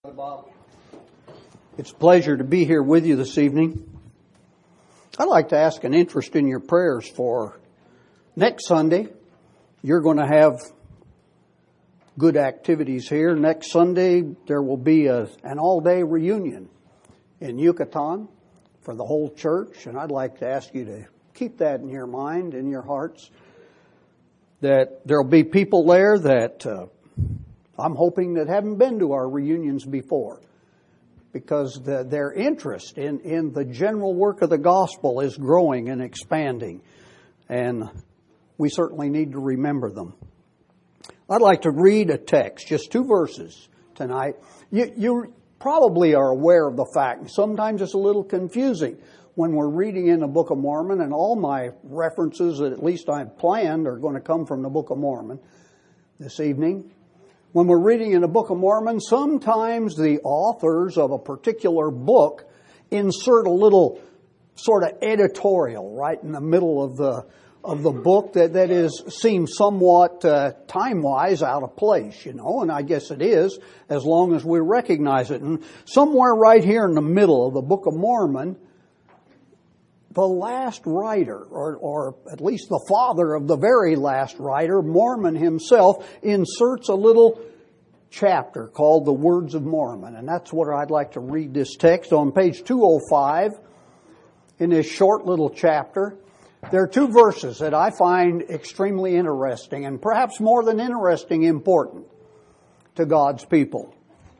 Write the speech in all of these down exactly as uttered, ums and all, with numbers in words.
Bob. It's a pleasure to be here with you this evening. I'd like to ask an interest in your prayers for next Sunday. You're going to have good activities here. Next Sunday, there will be a, an all-day reunion in Yucatan for the whole church, and I'd like to ask you to keep that in your mind, in your hearts, that there'll be people there that uh, I'm hoping that haven't been to our reunions before, because the, their interest in, in the general work of the gospel is growing and expanding, and we certainly need to remember them. I'd like to read a text, just two verses tonight. You, you probably are aware of the fact, and sometimes it's a little confusing when we're reading in the Book of Mormon, and all my references that at least I've planned are going to come from the Book of Mormon this evening. When we're reading in the Book of Mormon, sometimes the authors of a particular book insert a little sort of editorial right in the middle of the of the book that, that is seems somewhat uh, time-wise out of place, you know, and I guess it is as long as we recognize it. And somewhere right here in the middle of the Book of Mormon, the last writer, or, or at least the father of the very last writer, Mormon himself, inserts a little chapter called the Words of Mormon. And that's what I'd like to read this text on page two oh five in this short little chapter. There are two verses that I find extremely interesting, and perhaps more than interesting, important to God's people.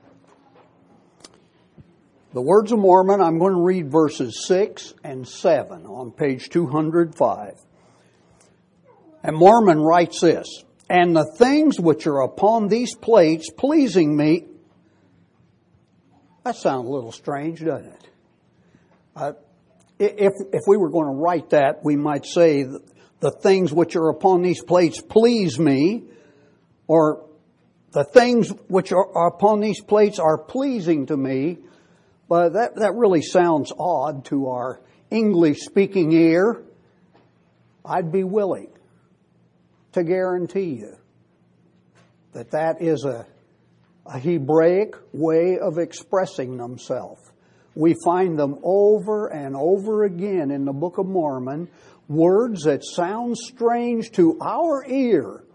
The Words of Mormon, I'm going to read verses six and seven on page two oh five. And Mormon writes this, "And the things which are upon these plates pleasing me." That sounds a little strange, doesn't it? Uh, if, if we were going to write that, we might say, "The things which are upon these plates please me," or "The things which are upon these plates are pleasing to me." But that, that really sounds odd to our English-speaking ear. I'd be willing to guarantee you that that is a, a Hebraic way of expressing themselves. We find them over and over again in the Book of Mormon, words that sound strange to our ear.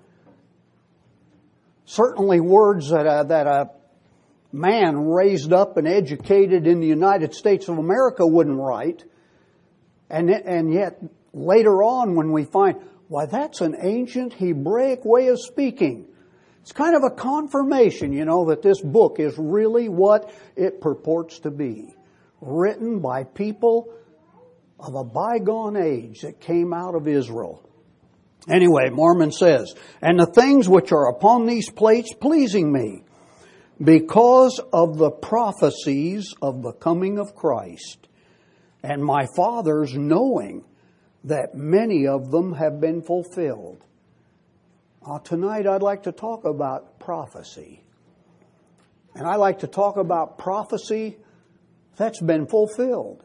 Certainly words that a, that a man raised up and educated in the United States of America wouldn't write. And, and yet later on when we find, why, that's an ancient Hebraic way of speaking. It's kind of a confirmation, you know, that this book is really what it purports to be. Written by people of a bygone age that came out of Israel. Anyway, Mormon says, "And the things which are upon these plates pleasing me, because of the prophecies of the coming of Christ, and my fathers knowing that many of them have been fulfilled." Uh, tonight I'd like to talk about prophecy. And I like to talk about prophecy that's been fulfilled.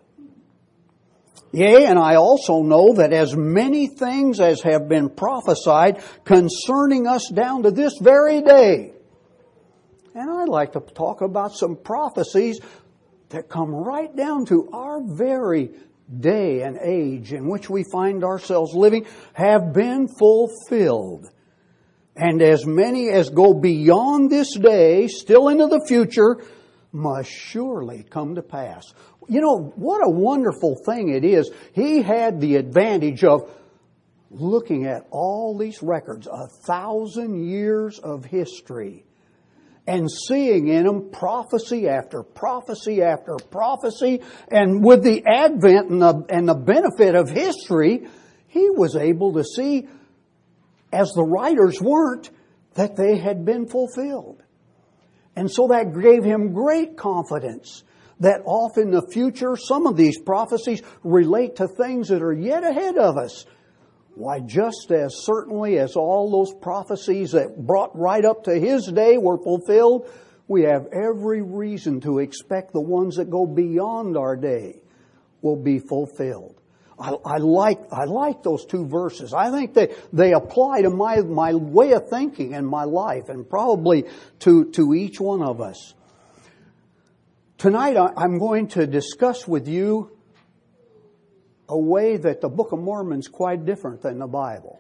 Yea, and I also know that as many things as have been prophesied concerning us down to this very day. And I'd like to talk about some prophecies that come right down to our very day and age in which we find ourselves living, have been fulfilled. And as many as go beyond this day, still into the future, must surely come to pass. You know, what a wonderful thing it is. He had the advantage of looking at all these records, a thousand years of history, and seeing in them prophecy after prophecy after prophecy. And with the advent and the, and the benefit of history, he was able to see, as the writers weren't, that they had been fulfilled. And so that gave him great confidence that off in the future, some of these prophecies relate to things that are yet ahead of us. Why, just as certainly as all those prophecies that brought right up to his day were fulfilled, we have every reason to expect the ones that go beyond our day will be fulfilled. I, I like I like those two verses. I think they, they apply to my, my way of thinking and my life, and probably to, to each one of us. Tonight I'm going to discuss with you a way that the Book of Mormon is quite different than the Bible.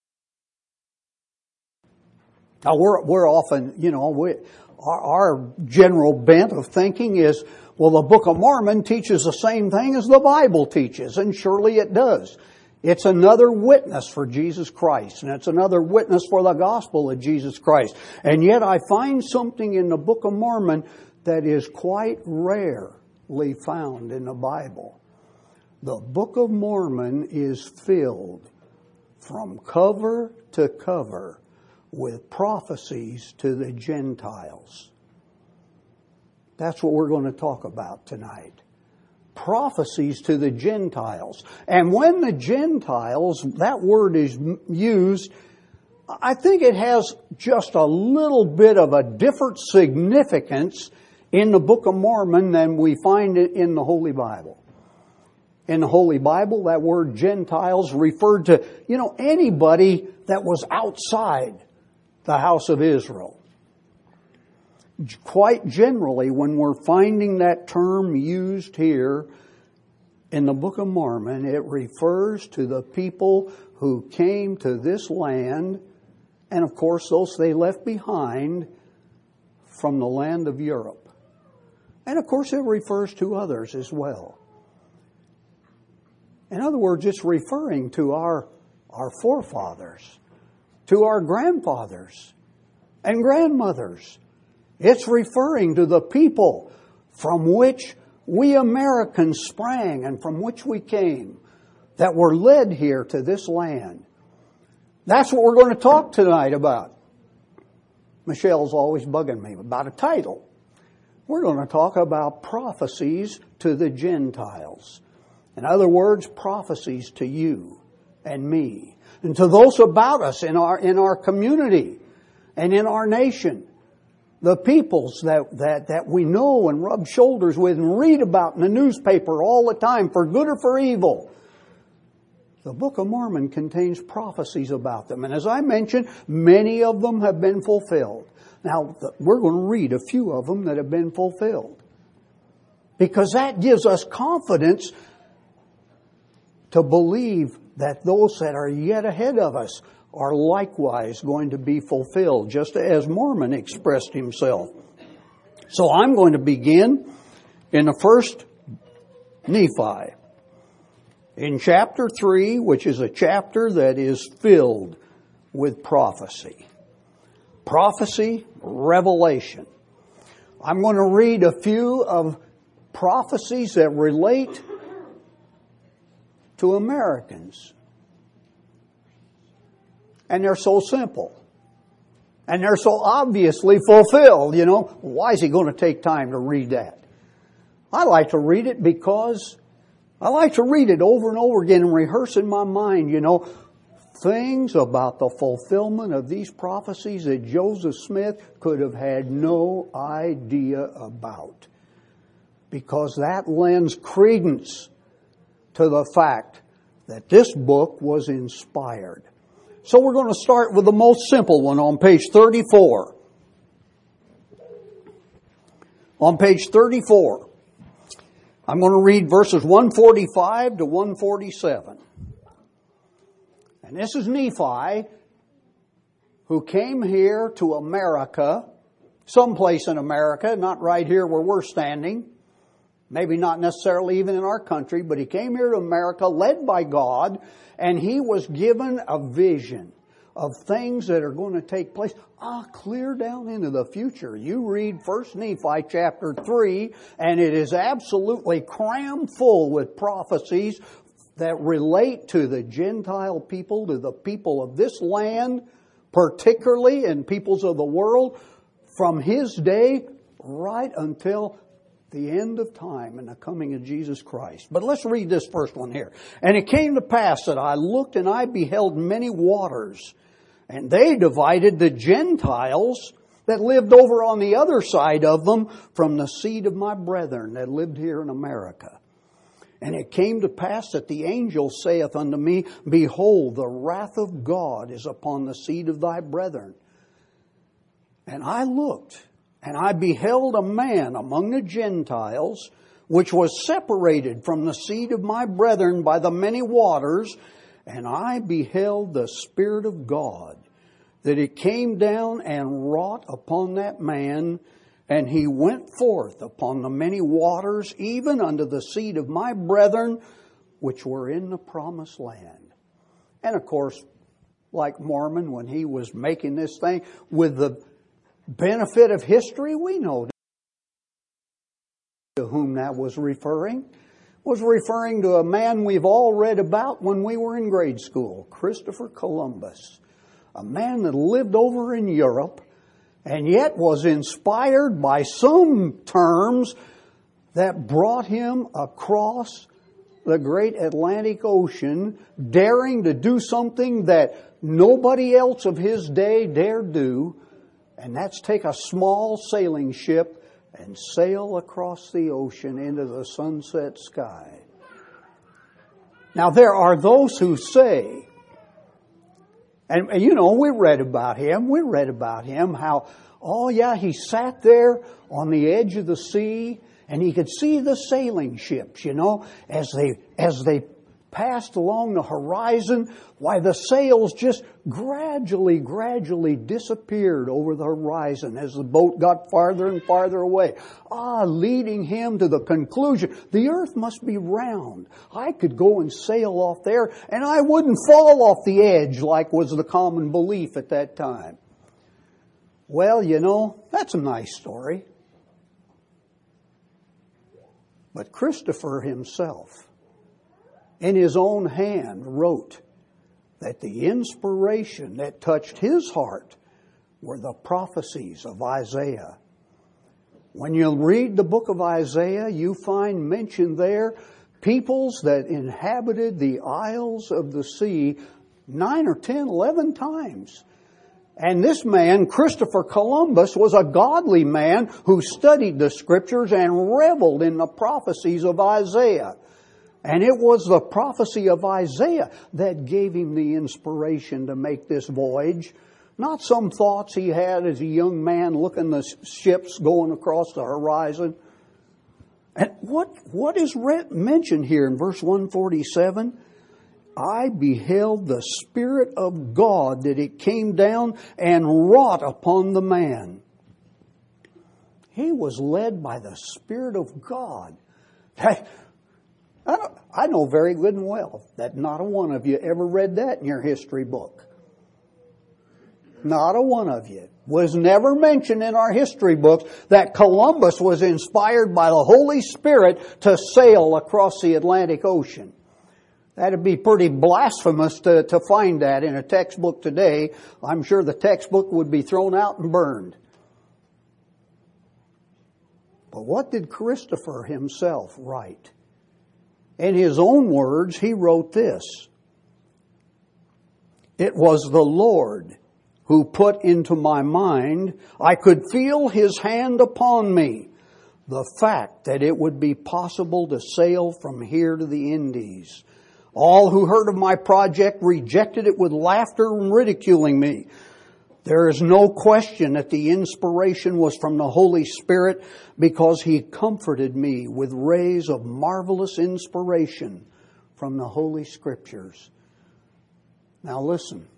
Now we're, we're often, you know, we, our, our general bent of thinking is, well, the Book of Mormon teaches the same thing as the Bible teaches, and surely it does. It's another witness for Jesus Christ, and it's another witness for the gospel of Jesus Christ. And yet I find something in the Book of Mormon that is quite rarely found in the Bible. The Book of Mormon is filled from cover to cover with prophecies to the Gentiles. That's what we're going to talk about tonight. Prophecies to the Gentiles. And when the Gentiles, that word is used, I think it has just a little bit of a different significance in the Book of Mormon than we find it in the Holy Bible. In the Holy Bible, that word Gentiles referred to, you know, anybody that was outside the house of Israel. Quite generally, when we're finding that term used here in the Book of Mormon, it refers to the people who came to this land, and of course those they left behind from the land of Europe. And of course it refers to others as well. In other words, it's referring to our, our forefathers, to our grandfathers and grandmothers. It's referring to the people from which we Americans sprang and from which we came, that were led here to this land. That's what we're going to talk tonight about. Michelle's always bugging me about a title. We're going to talk about prophecies to the Gentiles. In other words, prophecies to you and me and to those about us in our, in our community and in our nation. The peoples that, that, that we know and rub shoulders with and read about in the newspaper all the time, for good or for evil. The Book of Mormon contains prophecies about them. And as I mentioned, many of them have been fulfilled. Now, we're going to read a few of them that have been fulfilled. Because that gives us confidence to believe that those that are yet ahead of us are likewise going to be fulfilled, just as Mormon expressed himself. So I'm going to begin in the first Nephi, in chapter three, which is a chapter that is filled with prophecy. Prophecy, revelation. I'm going to read a few of prophecies that relate to Americans. And they're so simple. And they're so obviously fulfilled, you know. Why is he going to take time to read that? I like to read it because I like to read it over and over again and rehearse in my mind, you know, things about the fulfillment of these prophecies that Joseph Smith could have had no idea about. Because that lends credence to the fact that this book was inspired. So we're going to start with the most simple one on page thirty-four. On page thirty-four, I'm going to read verses one forty-five to one forty-seven. And this is Nephi, who came here to America, someplace in America, not right here where we're standing. Maybe not necessarily even in our country, but he came here to America led by God, and he was given a vision of things that are going to take place ah, clear down into the future. You read First Nephi chapter three, and it is absolutely crammed full with prophecies that relate to the Gentile people, to the people of this land, particularly, and peoples of the world, from his day right until the end of time and the coming of Jesus Christ. But let's read this first one here. And it came to pass that I looked and I beheld many waters, and they divided the Gentiles that lived over on the other side of them from the seed of my brethren that lived here in America. And it came to pass that the angel saith unto me, Behold, the wrath of God is upon the seed of thy brethren. And I looked, And I beheld a man among the Gentiles, which was separated from the seed of my brethren by the many waters, and I beheld the Spirit of God, that it came down and wrought upon that man, and he went forth upon the many waters, even unto the seed of my brethren, which were in the promised land. And of course, like Mormon, when he was making this thing, with the benefit of history, we know to whom that was referring. Was referring to a man we've all read about when we were in grade school, Christopher Columbus. A man that lived over in Europe and yet was inspired by some terms that brought him across the great Atlantic Ocean, daring to do something that nobody else of his day dared do, and that's take a small sailing ship and sail across the ocean into the sunset sky. Now there are those who say, and, and you know, we read about him, we read about him, how, oh yeah, he sat there on the edge of the sea and he could see the sailing ships, you know, as they, as they passed along the horizon, why the sails just gradually, gradually disappeared over the horizon as the boat got farther and farther away. Ah, leading him to the conclusion, the earth must be round. I could go and sail off there and I wouldn't fall off the edge like was the common belief at that time. Well, you know, that's a nice story. But Christopher himself, in his own hand, wrote that the inspiration that touched his heart were the prophecies of Isaiah. When you read the book of Isaiah, you find mentioned there peoples that inhabited the isles of the sea nine or ten, eleven times. And this man, Christopher Columbus, was a godly man who studied the scriptures and reveled in the prophecies of Isaiah. And it was the prophecy of Isaiah that gave him the inspiration to make this voyage. Not some thoughts he had as a young man looking at the ships going across the horizon. And what, what is read, mentioned here in verse one forty-seven? I beheld the Spirit of God, that it came down and wrought upon the man. He was led by the Spirit of God. I, I know very good and well that not a one of you ever read that in your history book. Not a one of you. Was never mentioned in our history books that Columbus was inspired by the Holy Spirit to sail across the Atlantic Ocean. That'd be pretty blasphemous to, to find that in a textbook today. I'm sure the textbook would be thrown out and burned. But what did Christopher himself write? In his own words, he wrote this. It was the Lord who put into my mind, I could feel His hand upon me, the fact that it would be possible to sail from here to the Indies. All who heard of my project rejected it with laughter and ridiculing me. There is no question that the inspiration was from the Holy Spirit, because He comforted me with rays of marvelous inspiration from the Holy Scriptures. Now listen.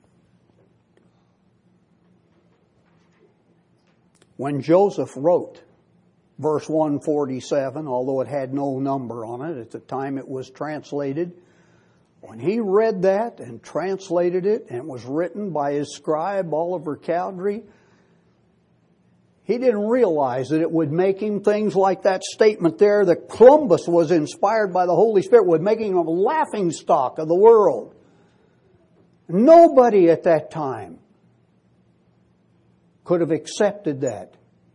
When Joseph wrote verse one forty-seven, although it had no number on it at the time it was translated, when he read that and translated it, and it was written by his scribe, Oliver Cowdery, he didn't realize that it would make him things like that statement there, that Columbus was inspired by the Holy Spirit, would make him a laughingstock of the world. Nobody at that time could have accepted that.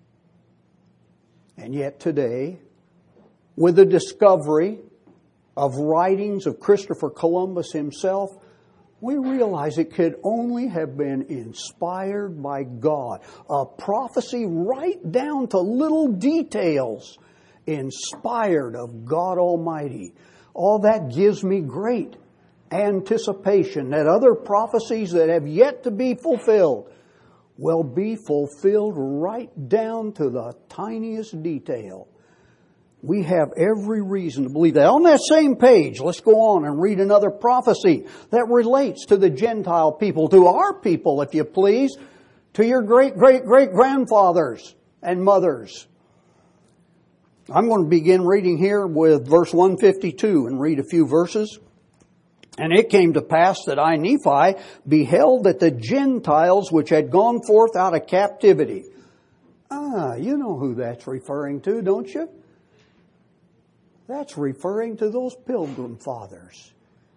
And yet today, with the discovery of writings of Christopher Columbus himself, we realize it could only have been inspired by God. A prophecy right down to little details, inspired of God Almighty. All that gives me great anticipation that other prophecies that have yet to be fulfilled will be fulfilled right down to the tiniest detail. We have every reason to believe that. On that same page, let's go on and read another prophecy that relates to the Gentile people, to our people, if you please, to your great, great, great grandfathers and mothers. I'm going to begin reading here with verse one fifty-two and read a few verses. And it came to pass that I, Nephi, beheld that the Gentiles which had gone forth out of captivity. Ah, you know who that's referring to, don't you? That's referring to those Pilgrim Fathers.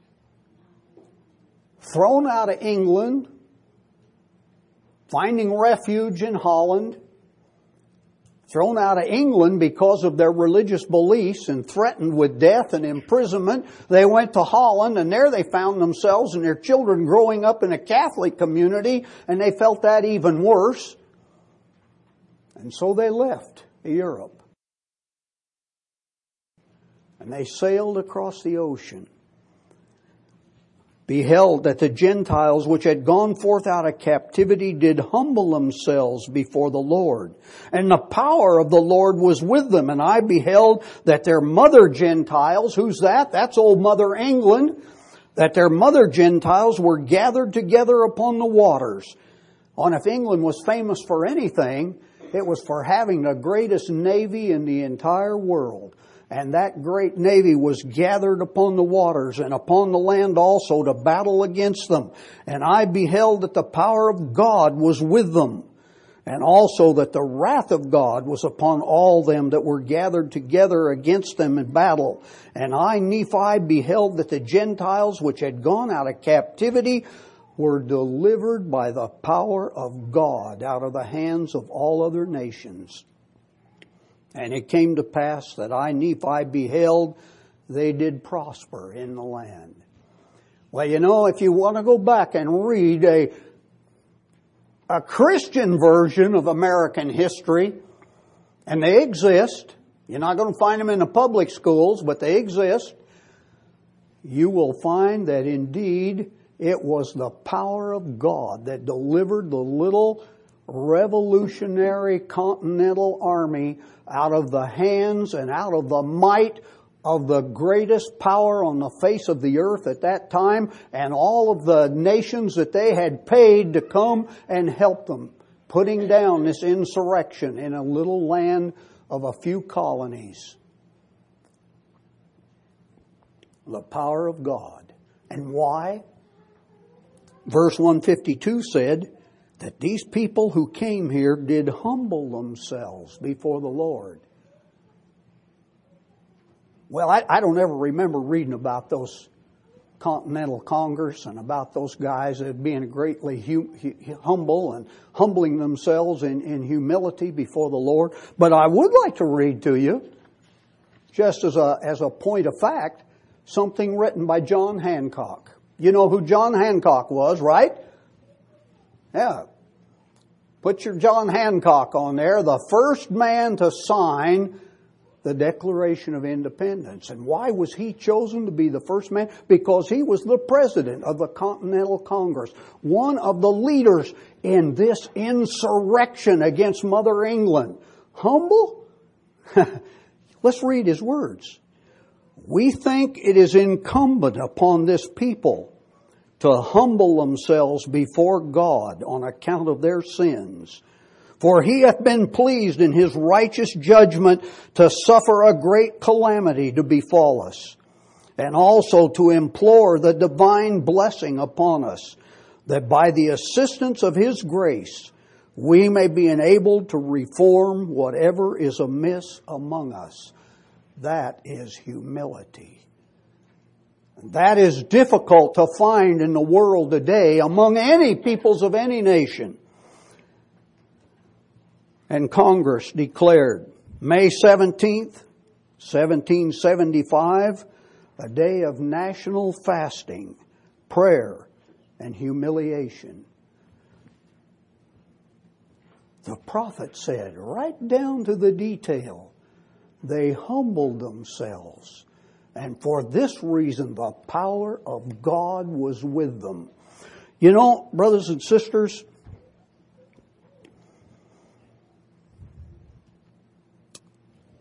Thrown out of England, finding refuge in Holland, thrown out of England because of their religious beliefs and threatened with death and imprisonment. They went to Holland, and there they found themselves and their children growing up in a Catholic community, and they felt that even worse. And so they left Europe. And they sailed across the ocean. Beheld that the Gentiles which had gone forth out of captivity did humble themselves before the Lord. And the power of the Lord was with them. And I beheld that their mother Gentiles, who's that? That's old Mother England. That their mother Gentiles were gathered together upon the waters. And if England was famous for anything, it was for having the greatest navy in the entire world. And that great navy was gathered upon the waters and upon the land also to battle against them. And I beheld that the power of God was with them, and also that the wrath of God was upon all them that were gathered together against them in battle. And I, Nephi, beheld that the Gentiles which had gone out of captivity were delivered by the power of God out of the hands of all other nations. And it came to pass that I, Nephi, beheld they did prosper in the land. Well, you know, if you want to go back and read a, a Christian version of American history, and they exist, you're not going to find them in the public schools, but they exist, you will find that indeed it was the power of God that delivered the little revolutionary continental army out of the hands and out of the might of the greatest power on the face of the earth at that time, and all of the nations that they had paid to come and help them, putting down this insurrection in a little land of a few colonies. The power of God. And why? Verse one fifty-two said that these people who came here did humble themselves before the Lord. Well, I, I don't ever remember reading about those Continental Congress and about those guys as being greatly hum, humble and humbling themselves in, in humility before the Lord. But I would like to read to you, just as a, as a point of fact, something written by John Hancock. You know who John Hancock was, right? Yeah. Put your John Hancock on there, the first man to sign the Declaration of Independence. And why was he chosen to be the first man? Because he was the president of the Continental Congress, one of the leaders in this insurrection against Mother England. Humble? Let's read his words. We think it is incumbent upon this people to humble themselves before God on account of their sins. For he hath been pleased in his righteous judgment to suffer a great calamity to befall us, and also to implore the divine blessing upon us, that by the assistance of his grace we may be enabled to reform whatever is amiss among us. That is humility. That is difficult to find in the world today among any peoples of any nation. And Congress declared May seventeenth, seventeen seventy-five, a day of national fasting, prayer, and humiliation. The prophet said, right down to the detail, they humbled themselves. And for this reason, the power of God was with them. You know, brothers and sisters,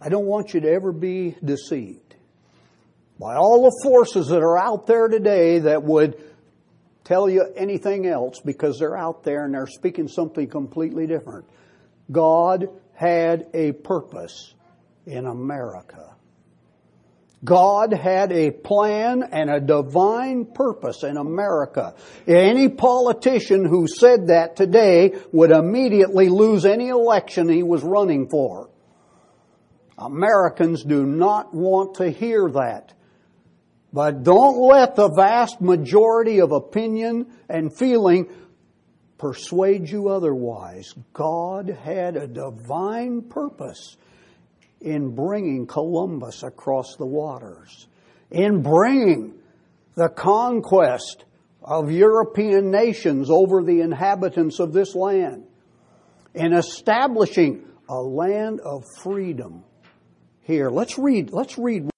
I don't want you to ever be deceived by all the forces that are out there today that would tell you anything else, because they're out there and they're speaking something completely different. God had a purpose in America. God had a plan and a divine purpose in America. Any politician who said that today would immediately lose any election he was running for. Americans do not want to hear that. But don't let the vast majority of opinion and feeling persuade you otherwise. God had a divine purpose in bringing Columbus across the waters, in bringing the conquest of European nations over the inhabitants of this land, in establishing a land of freedom here. Let's read, let's read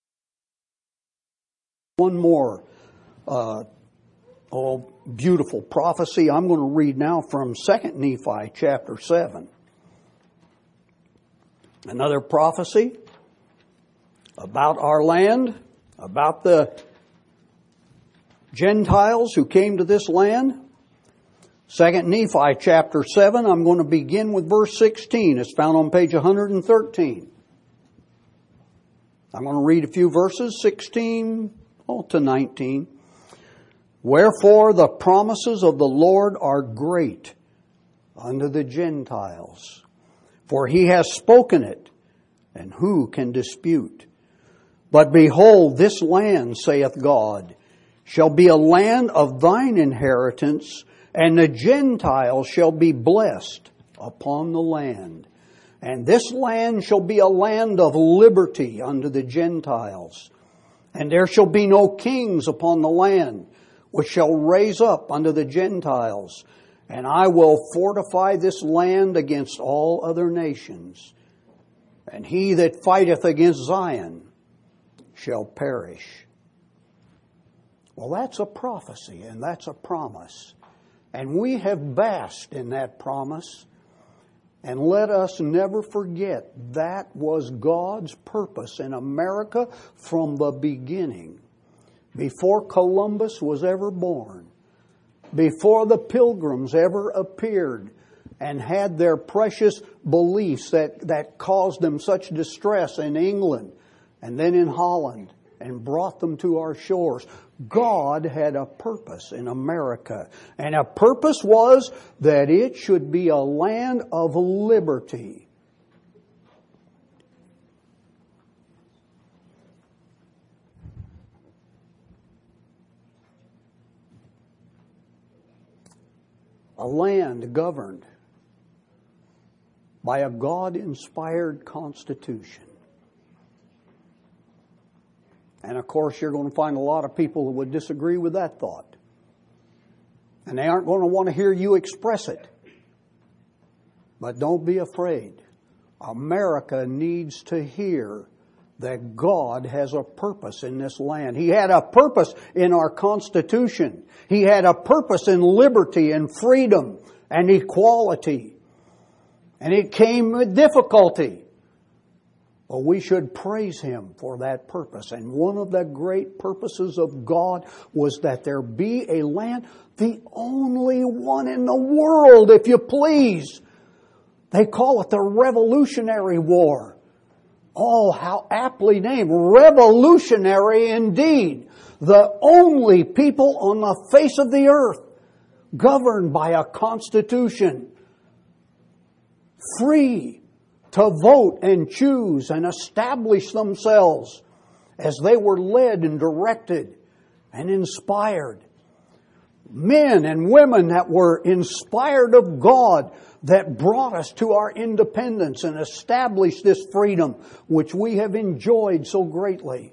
one more uh, oh, beautiful prophecy. I'm going to read now from Second Nephi chapter seven. Another prophecy about our land, about the Gentiles who came to this land. Second Nephi chapter seven, I'm going to begin with verse sixteen. It's found on page one hundred thirteen. I'm going to read a few verses, sixteen oh, to nineteen. Wherefore the promises of the Lord are great unto the Gentiles. For he has spoken it, and who can dispute? But behold, this land, saith God, shall be a land of thine inheritance, and the Gentiles shall be blessed upon the land. And this land shall be a land of liberty unto the Gentiles. And there shall be no kings upon the land, which shall raise up unto the Gentiles. And I will fortify this land against all other nations. And he that fighteth against Zion shall perish. Well, that's a prophecy and that's a promise. And we have basked in that promise. And let us never forget that was God's purpose in America from the beginning. Before Columbus was ever born. Before the Pilgrims ever appeared and had their precious beliefs that, that caused them such distress in England and then in Holland and brought them to our shores. God had a purpose in America. And a purpose was that it should be a land of liberty. A land governed by a God-inspired constitution. And of course, you're going to find a lot of people who would disagree with that thought. And they aren't going to want to hear you express it. But don't be afraid. America needs to hear that God has a purpose in this land. He had a purpose in our Constitution. He had a purpose in liberty and freedom and equality. And it came with difficulty. Well, we should praise Him for that purpose. And one of the great purposes of God was that there be a land, the only one in the world, if you please. They call it the Revolutionary War. Oh, how aptly named. Revolutionary indeed. The only people on the face of the earth governed by a constitution. Free to vote and choose and establish themselves as they were led and directed and inspired. Men and women that were inspired of God that brought us to our independence and established this freedom which we have enjoyed so greatly.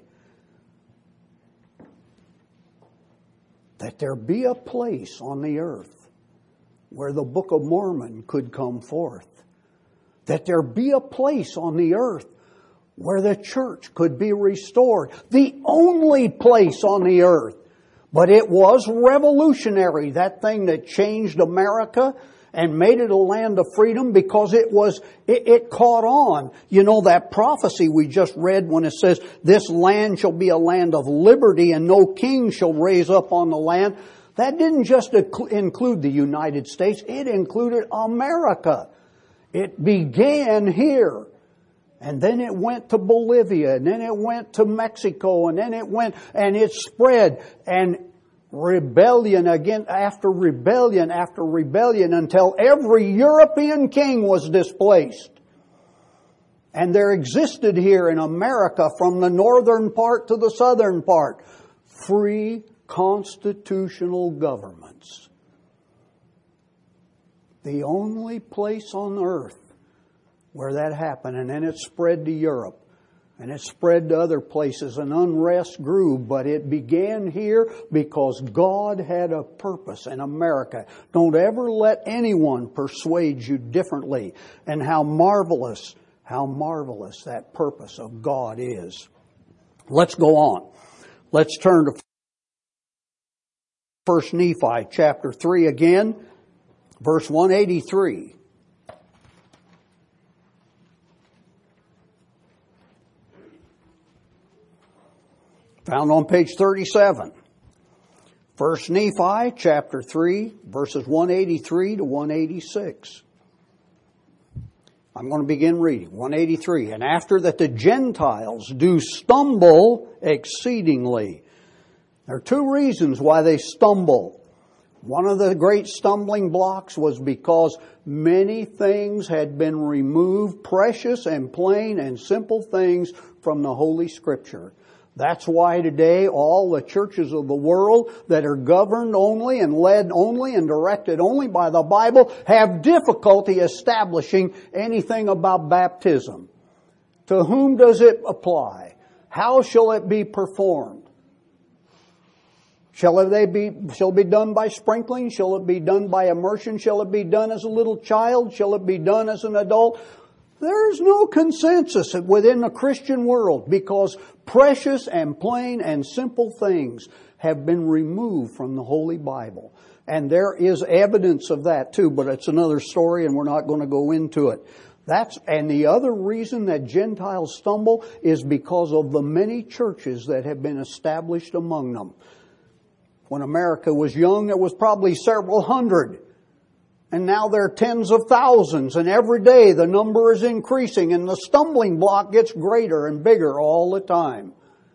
That there be a place on the earth where the Book of Mormon could come forth. That there be a place on the earth where the church could be restored. The only place on the earth. But it was revolutionary, that thing that changed America and made it a land of freedom because it was, it, it caught on. You know that prophecy we just read when it says, this land shall be a land of liberty and no king shall raise up on the land. That didn't just include the United States, it included America. It began here. And then it went to Bolivia, and then it went to Mexico, and then it went, and it spread, and rebellion again after rebellion after rebellion until every European king was displaced. And there existed here in America, from the northern part to the southern part, free constitutional governments. The only place on earth where that happened, and then it spread to Europe, and it spread to other places, and unrest grew, but it began here because God had a purpose in America. Don't ever let anyone persuade you differently, and how marvelous, how marvelous that purpose of God is. Let's go on. Let's turn to First Nephi chapter three again, verse one eighty-three. Found on page thirty-seven. First Nephi chapter three, verses one eighty-three to one eighty-six. I'm going to begin reading. one eighty-three. And after that the Gentiles do stumble exceedingly. There are two reasons why they stumble. One of the great stumbling blocks was because many things had been removed, precious and plain and simple things from the Holy Scripture. That's why today all the churches of the world that are governed only and led only and directed only by the Bible have difficulty establishing anything about baptism. To whom does it apply? How shall it be performed? Shall it be, shall it be done by sprinkling? Shall it be done by immersion? Shall it be done as a little child? Shall it be done as an adult? There's no consensus within the Christian world because precious and plain and simple things have been removed from the Holy Bible. And there is evidence of that too, but it's another story and we're not going to go into it. That's, and the other reason that Gentiles stumble is because of the many churches that have been established among them. When America was young, there was probably several hundred. And now there are tens of thousands, and every day the number is increasing, and the stumbling block gets greater and bigger all the time.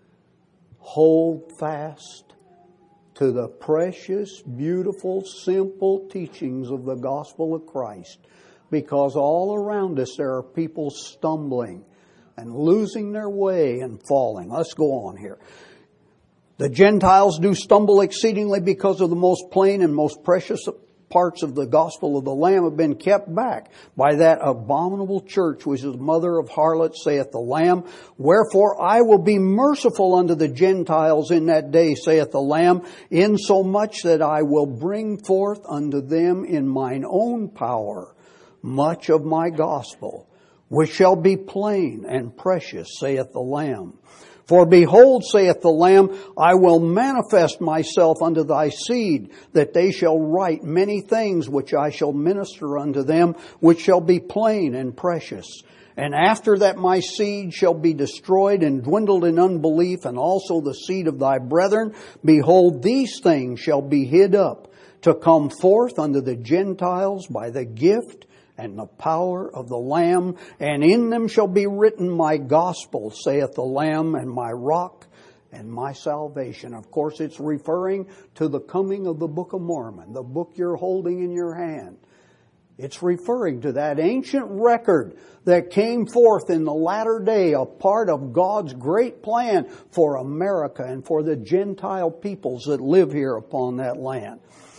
Hold fast to the precious, beautiful, simple teachings of the gospel of Christ, because all around us there are people stumbling and losing their way and falling. Let's go on here. The Gentiles do stumble exceedingly because of the most plain and most precious parts of the gospel of the Lamb have been kept back by that abominable church which is mother of harlots, saith the Lamb. Wherefore I will be merciful unto the Gentiles in that day, saith the Lamb, insomuch that I will bring forth unto them in mine own power much of my gospel, which shall be plain and precious, saith the Lamb. For behold, saith the Lamb, I will manifest myself unto thy seed, that they shall write many things which I shall minister unto them, which shall be plain and precious. And after that my seed shall be destroyed and dwindled in unbelief, and also the seed of thy brethren, behold, these things shall be hid up, to come forth unto the Gentiles by the gift and the power of the Lamb, and in them shall be written my gospel, saith the Lamb, and my rock and my salvation. Of course, it's referring to the coming of the Book of Mormon, the book you're holding in your hand. It's referring to that ancient record that came forth in the latter day, a part of God's great plan for America and for the Gentile peoples that live here upon that land.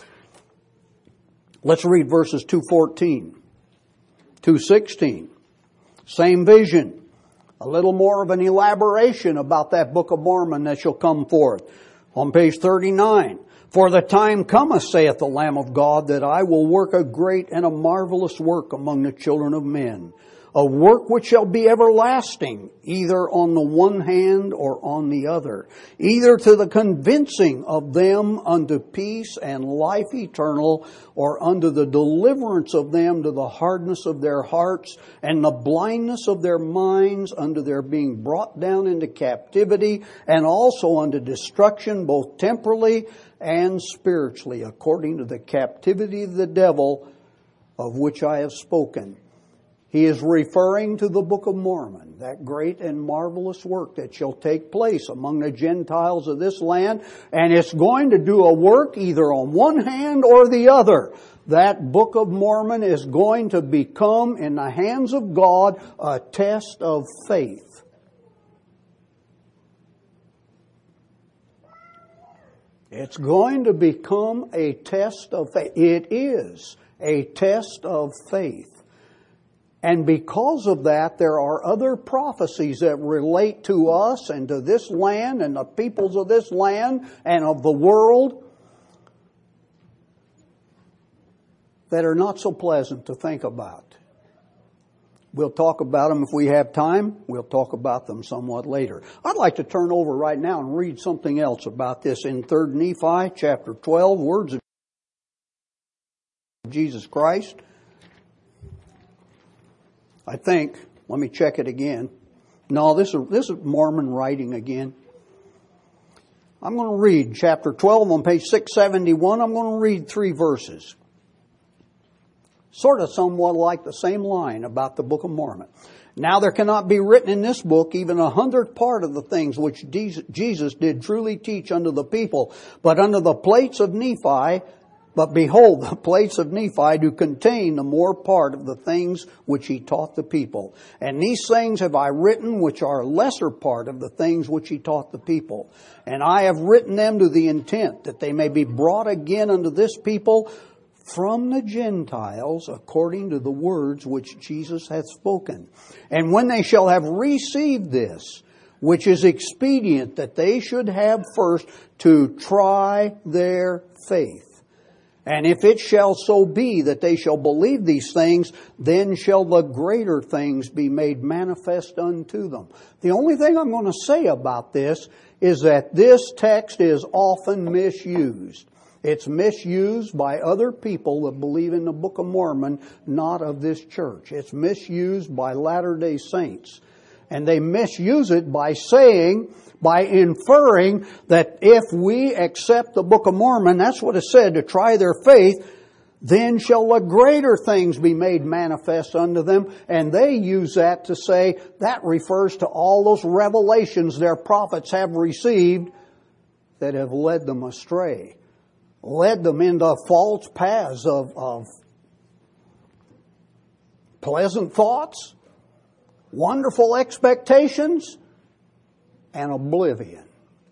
Let's read verses two fourteen. two sixteen. Same vision. A little more of an elaboration about that Book of Mormon that shall come forth. On page thirty-nine. For the time cometh, saith the Lamb of God, that I will work a great and a marvelous work among the children of men. a work which shall be everlasting, either on the one hand or on the other, either to the convincing of them unto peace and life eternal, or unto the deliverance of them to the hardness of their hearts and the blindness of their minds, unto their being brought down into captivity, and also unto destruction, both temporally and spiritually, according to the captivity of the devil, of which I have spoken. He is referring to the Book of Mormon, that great and marvelous work that shall take place among the Gentiles of this land. And it's going to do a work either on one hand or the other. That Book of Mormon is going to become, in the hands of God, a test of faith. It's going to become a test of faith. It is a test of faith. And because of that, there are other prophecies that relate to us and to this land and the peoples of this land and of the world that are not so pleasant to think about. We'll talk about them if we have time. We'll talk about them somewhat later. I'd like to turn over right now and read something else about this in Third Nephi chapter twelve, words of Jesus Christ. I think, let me check it again. No, this is, this is Mormon writing again. I'm going to read chapter twelve on page six seventy-one. I'm going to read three verses. Sort of somewhat like the same line about the Book of Mormon. Now there cannot be written in this book even a hundredth part of the things which Jesus did truly teach unto the people, but unto the plates of Nephi. But behold, the plates of Nephi do contain the more part of the things which he taught the people. And these things have I written, which are a lesser part of the things which he taught the people. And I have written them to the intent that they may be brought again unto this people from the Gentiles, according to the words which Jesus hath spoken. And when they shall have received this, which is expedient that they should have first to try their faith. And if it shall so be that they shall believe these things, then shall the greater things be made manifest unto them. The only thing I'm going to say about this is that this text is often misused. It's misused by other people that believe in the Book of Mormon, not of this church. It's misused by Latter-day Saints. And they misuse it by saying, by inferring that if we accept the Book of Mormon, that's what it said, to try their faith, then shall the greater things be made manifest unto them. And they use that to say that refers to all those revelations their prophets have received that have led them astray, led them into false paths of, of pleasant thoughts, wonderful expectations, and oblivion.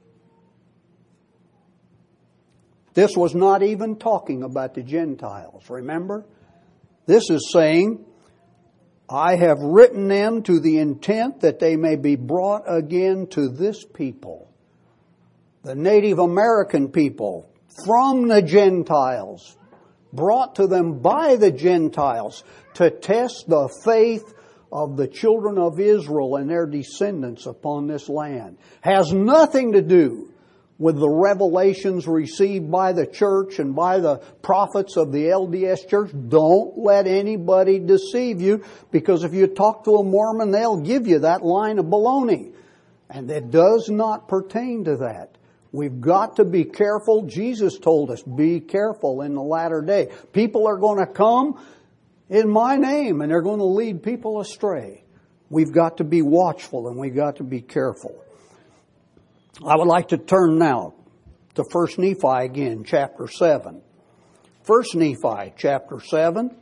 This was not even talking about the Gentiles, remember? This is saying, I have written them to the intent that they may be brought again to this people, the Native American people, from the Gentiles, brought to them by the Gentiles to test the faith of the children of Israel and their descendants upon this land. Has nothing to do with the revelations received by the church and by the prophets of the L D S church. Don't let anybody deceive you, because if you talk to a Mormon, they'll give you that line of baloney. And it does not pertain to that. We've got to be careful. Jesus told us, be careful in the latter day. People are going to come in my name, and they're going to lead people astray. We've got to be watchful, and we've got to be careful. I would like to turn now to First Nephi again, chapter seven. First Nephi, chapter seven.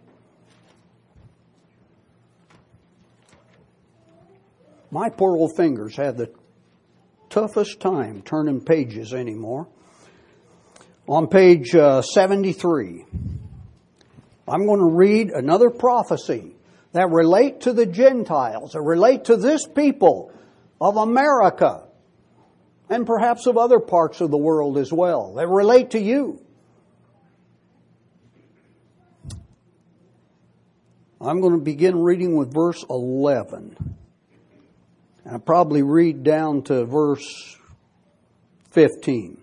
My poor old fingers have the toughest time turning pages anymore. On page uh, seventy-three. I'm going to read another prophecy that relate to the Gentiles, that relate to this people of America, and perhaps of other parts of the world as well, that relate to you. I'm going to begin reading with verse eleven. I'll probably read down to verse fifteen.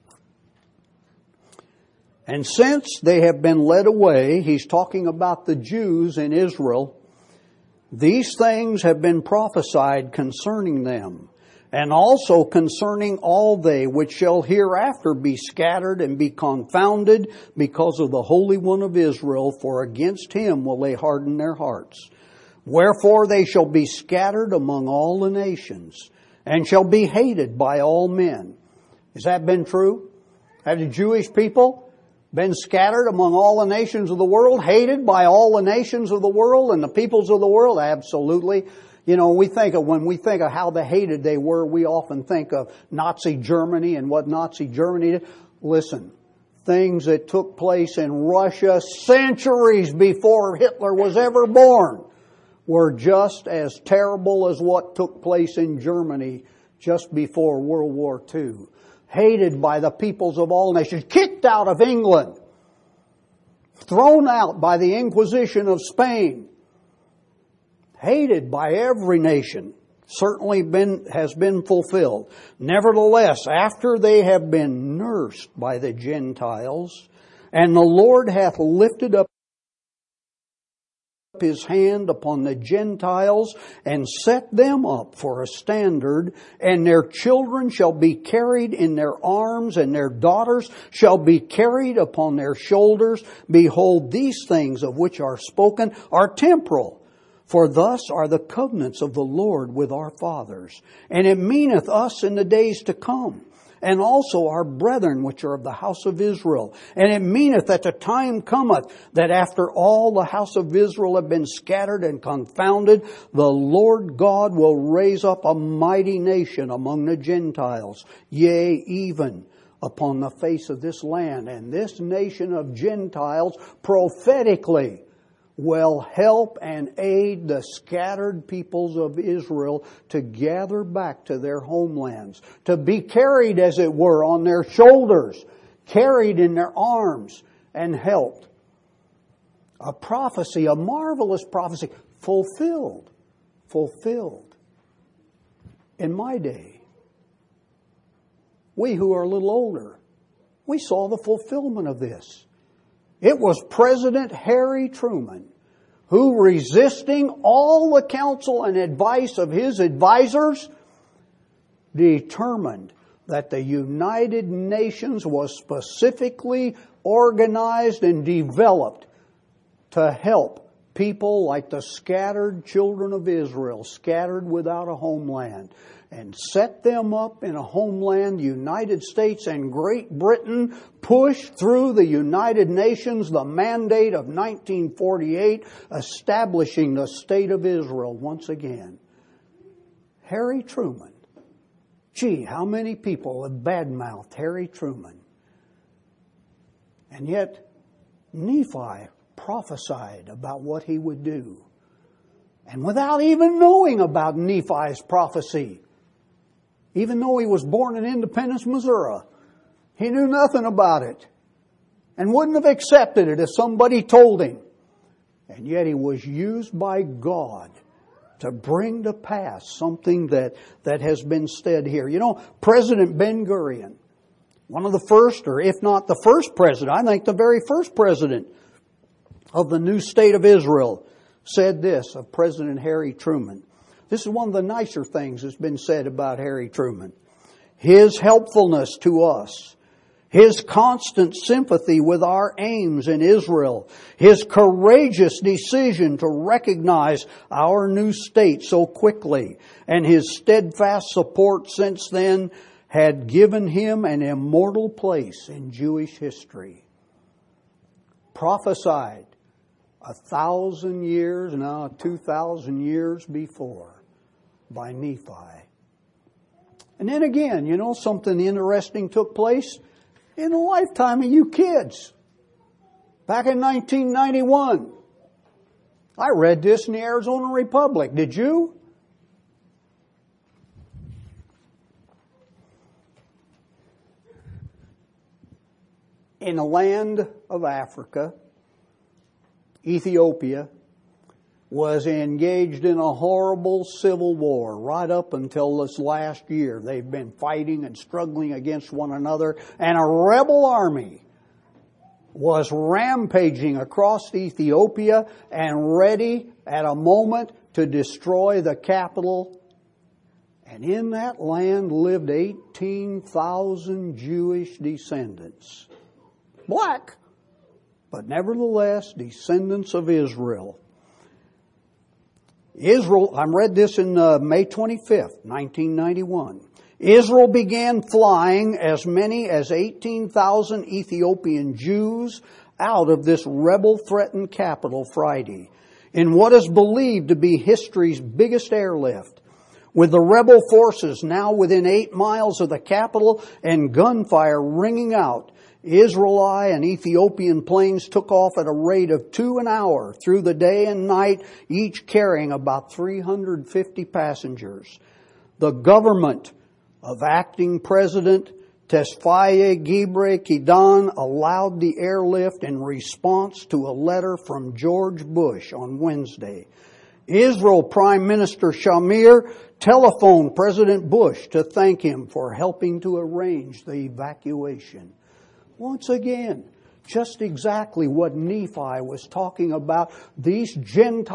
And since they have been led away, he's talking about the Jews in Israel, these things have been prophesied concerning them, and also concerning all they which shall hereafter be scattered and be confounded because of the Holy One of Israel, for against him will they harden their hearts. Wherefore they shall be scattered among all the nations, and shall be hated by all men. Has that been true? Have the Jewish people been scattered among all the nations of the world, hated by all the nations of the world and the peoples of the world? Absolutely. You know, we think of, when we think of how the hated they were, we often think of Nazi Germany and what Nazi Germany did. Listen, things that took place in Russia centuries before Hitler was ever born were just as terrible as what took place in Germany just before World War Two. Hated by the peoples of all nations, kicked out of England, thrown out by the Inquisition of Spain, hated by every nation, certainly been, has been fulfilled. Nevertheless, after they have been nursed by the Gentiles, and the Lord hath lifted up his hand upon the Gentiles and set them up for a standard, and their children shall be carried in their arms, and their daughters shall be carried upon their shoulders. Behold, these things of which are spoken are temporal. For thus are the covenants of the Lord with our fathers. And it meaneth us in the days to come, and also our brethren which are of the house of Israel. And it meaneth that the time cometh that after all the house of Israel have been scattered and confounded, the Lord God will raise up a mighty nation among the Gentiles, yea, even upon the face of this land. And this nation of Gentiles prophetically will help and aid the scattered peoples of Israel to gather back to their homelands, to be carried, as it were, on their shoulders, carried in their arms, and helped. A prophecy, a marvelous prophecy, fulfilled, fulfilled in my day. We who are a little older, we saw the fulfillment of this. It was President Harry Truman who, resisting all the counsel and advice of his advisors, determined that the United Nations was specifically organized and developed to help people like the scattered children of Israel, scattered without a homeland, and set them up in a homeland. United States and Great Britain pushed through the United Nations the mandate of nineteen forty-eight, establishing the State of Israel once again. Harry Truman. Gee, how many people have badmouthed Harry Truman? And yet, Nephi prophesied about what he would do. And without even knowing about Nephi's prophecy, even though he was born in Independence, Missouri, he knew nothing about it and wouldn't have accepted it if somebody told him. And yet he was used by God to bring to pass something that, that has been said here. You know, President Ben-Gurion, one of the first, or if not the first president, I think the very first president of the new state of Israel, said this of President Harry Truman. This is one of the nicer things that's been said about Harry Truman. His helpfulness to us, his constant sympathy with our aims in Israel, his courageous decision to recognize our new state so quickly, and his steadfast support since then had given him an immortal place in Jewish history. Prophesied a thousand years, now two thousand years before, by Nephi. And then again, you know, something interesting took place in the lifetime of you kids. Back in nineteen ninety-one. I read this in the Arizona Republic. Did you? In the land of Africa, Ethiopia, was engaged in a horrible civil war right up until this last year. They've been fighting and struggling against one another, and a rebel army was rampaging across Ethiopia and ready at a moment to destroy the capital. And in that land lived eighteen thousand Jewish descendants. Black, but nevertheless descendants of Israel. Israel, I read this in uh, May twenty-fifth, nineteen ninety-one. Israel began flying as many as eighteen thousand Ethiopian Jews out of this rebel-threatened capital Friday in what is believed to be history's biggest airlift. With the rebel forces now within eight miles of the capital and gunfire ringing out, Israeli and Ethiopian planes took off at a rate of two an hour through the day and night, each carrying about three hundred fifty passengers. The government of acting President Tesfaye Gebre Kidan allowed the airlift in response to a letter from George Bush on Wednesday. Israel Prime Minister Shamir telephoned President Bush to thank him for helping to arrange the evacuation. Once again, just exactly what Nephi was talking about. These Gentiles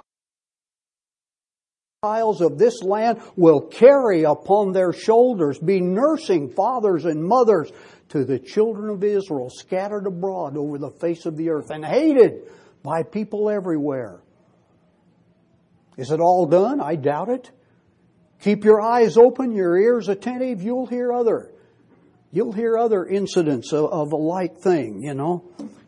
of this land will carry upon their shoulders, be nursing fathers and mothers to the children of Israel scattered abroad over the face of the earth and hated by people everywhere. Is it all done? I doubt it. Keep your eyes open, your ears attentive. You'll hear other, you'll hear other incidents of, of a like thing, you know.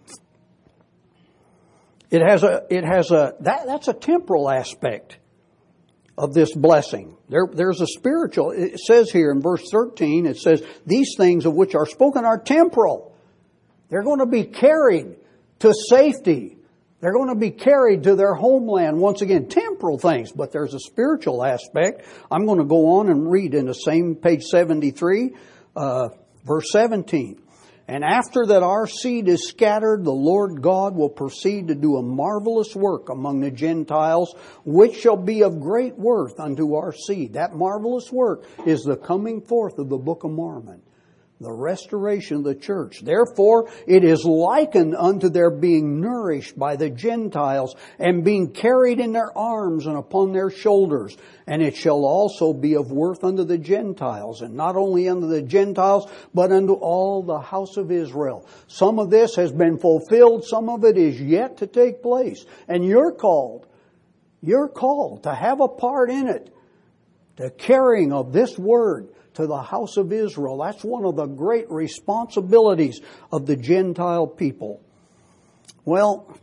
It has a, it has a, that, that's a temporal aspect of this blessing. There, there's a spiritual, it says here in verse thirteen, it says, these things of which are spoken are temporal. They're going to be carried to safety. They're going to be carried to their homeland. Once again, temporal things, but there's a spiritual aspect. I'm going to go on and read in the same page seventy-three, uh, verse seventeen. And after that our seed is scattered, the Lord God will proceed to do a marvelous work among the Gentiles, which shall be of great worth unto our seed. That marvelous work is the coming forth of the Book of Mormon, the restoration of the church. Therefore, it is likened unto their being nourished by the Gentiles and being carried in their arms and upon their shoulders. And it shall also be of worth unto the Gentiles, and not only unto the Gentiles, but unto all the house of Israel. Some of this has been fulfilled. Some of it is yet to take place. And you're called, you're called to have a part in it, the carrying of this word to the house of Israel. That's one of the great responsibilities of the Gentile people. Well,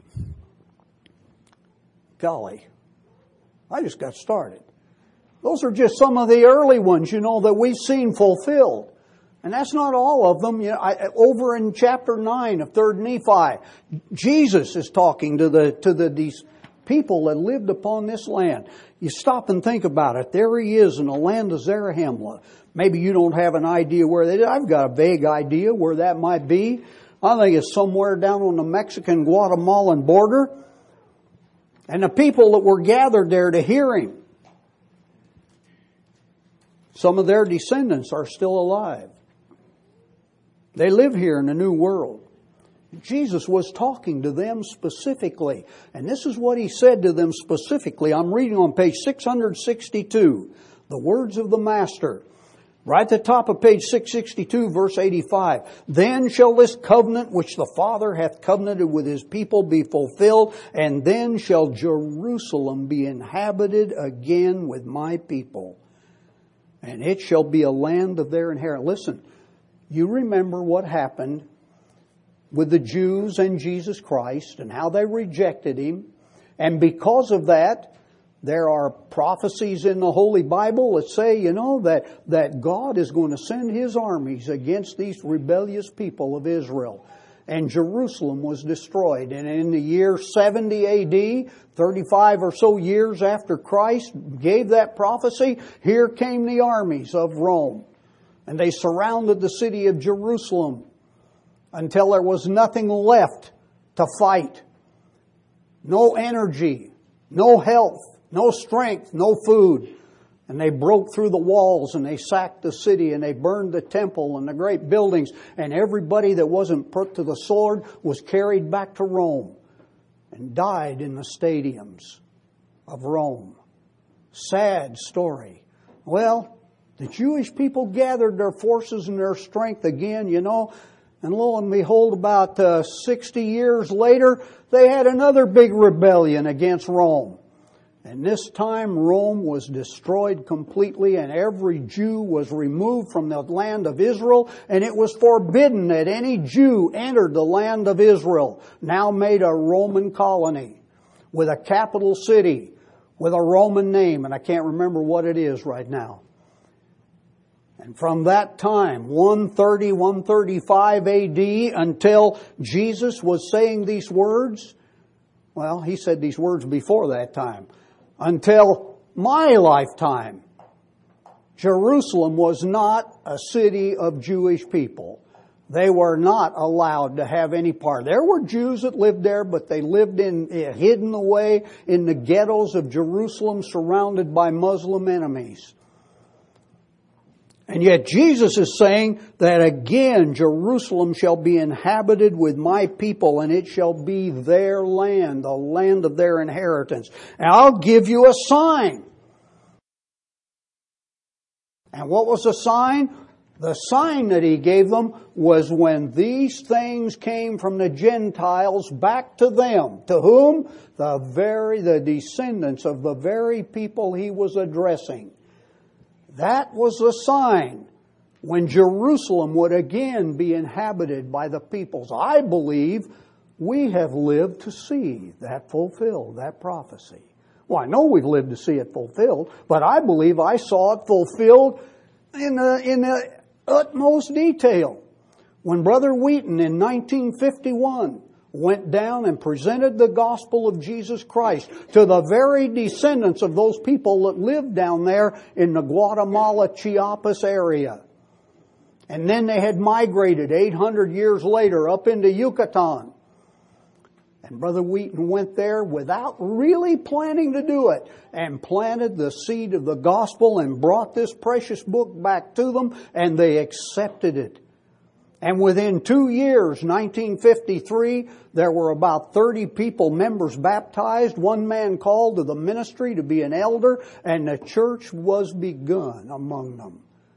golly, I just got started. Those are just some of the early ones, you know, that we've seen fulfilled. And that's not all of them. You know, I, over in chapter nine of Third Nephi, Jesus is talking to the to the these people that lived upon this land. You stop and think about it. There he is in the land of Zarahemla. Maybe you don't have an idea where that is. I've got a vague idea where that might be. I think it's somewhere down on the Mexican-Guatemalan border. And the people that were gathered there to hear him, some of their descendants are still alive. They live here in the New World. Jesus was talking to them specifically. And this is what he said to them specifically. I'm reading on page six sixty-two, the words of the Master. Right at the top of page six sixty-two, verse eighty-five. Then shall this covenant which the Father hath covenanted with his people be fulfilled, and then shall Jerusalem be inhabited again with my people. And it shall be a land of their inheritance. Listen, you remember what happened with the Jews and Jesus Christ and how they rejected him. And because of that, there are prophecies in the Holy Bible that say, you know, that, that God is going to send his armies against these rebellious people of Israel. And Jerusalem was destroyed. And in the year seventy A D, thirty-five or so years after Christ gave that prophecy, here came the armies of Rome. And they surrounded the city of Jerusalem until there was nothing left to fight. No energy No health, no strength, no food. And they broke through the walls and they sacked the city and they burned the temple and the great buildings. And everybody that wasn't put to the sword was carried back to Rome and died in the stadiums of Rome. Sad story. Well, the Jewish people gathered their forces and their strength again, you know. And lo and behold, about uh, sixty years later, they had another big rebellion against Rome. And this time Rome was destroyed completely and every Jew was removed from the land of Israel, and it was forbidden that any Jew entered the land of Israel, now made a Roman colony, with a capital city, with a Roman name, and I can't remember what it is right now. And from that time, one thirty, one thirty-five A D, until Jesus was saying these words, well, he said these words before that time, until my lifetime, Jerusalem was not a city of Jewish people. They were not allowed to have any part. There were Jews that lived there, but they lived in hidden away in the ghettos of Jerusalem, surrounded by Muslim enemies. And yet Jesus is saying that again Jerusalem shall be inhabited with my people, and it shall be their land, the land of their inheritance. And I'll give you a sign. And what was the sign? The sign that he gave them was when these things came from the Gentiles back to them. To whom? The very, the descendants of the very people he was addressing. That was the sign when Jerusalem would again be inhabited by the peoples. I believe we have lived to see that fulfilled, that prophecy. Well, I know we've lived to see it fulfilled, but I believe I saw it fulfilled in the, in the utmost detail. When Brother Wheaton in nineteen fifty-one went down and presented the gospel of Jesus Christ to the very descendants of those people that lived down there in the Guatemala, Chiapas area. And then they had migrated eight hundred years later up into Yucatan. And Brother Wheaton went there without really planning to do it, and planted the seed of the gospel and brought this precious book back to them, and they accepted it. And within two years, nineteen fifty-three, there were about thirty people, members baptized, one man called to the ministry to be an elder, and the church was begun among them.